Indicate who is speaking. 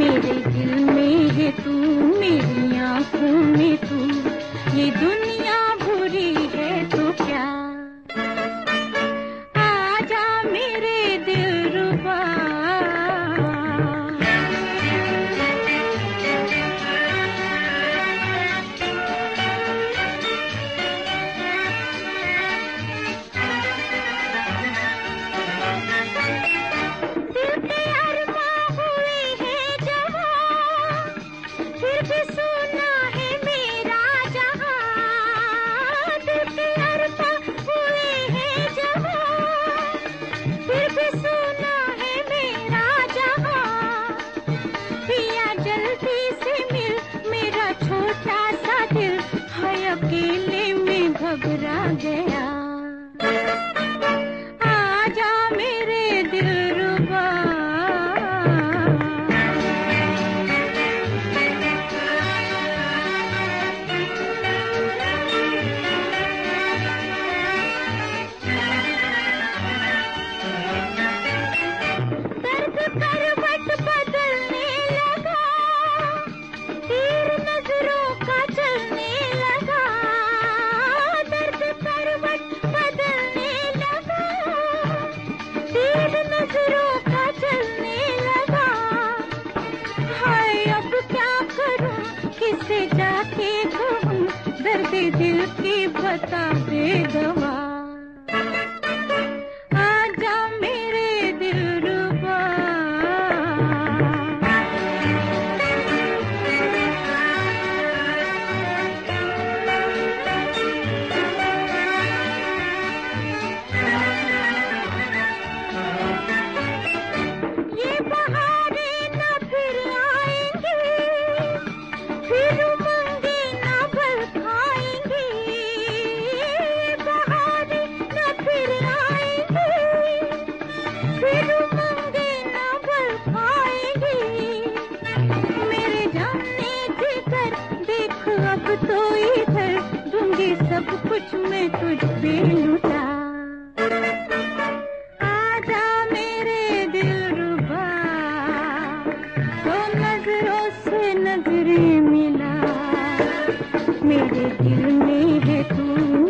Speaker 1: मेरे दिल में है तू, मेरी आँखों में तू, ये दुनिया बुरी है तो क्या। आजा मेरे दिलरुबा, अकेले में घबरा गया। आजा मेरे दिलरुबा, दर्द करवट बदलने लगा, तीर नजरों का चलने लगा। दर्द करवट बदलने लगा, तीर नजरों का चलने लगा। हाय अब क्या करूं, किसे जाके कहूं, दर्द दिल की बता दे दवा। आजा मेरे दिलरुबा, ये बहारें न फिर आएंगी, फिर उमंगे न बल खाएंगी। बहारें न फिर आएंगी, फिर उमंगे न बल खाएंगी। मेरे जाने जिगर देख अब तो इधर, दूंगी सब कुछ मैं तुझ पे लुटा। आजा मेरे दिलरुबा, तो नजरों से नजरें मिला, मेरे दिल में है तू।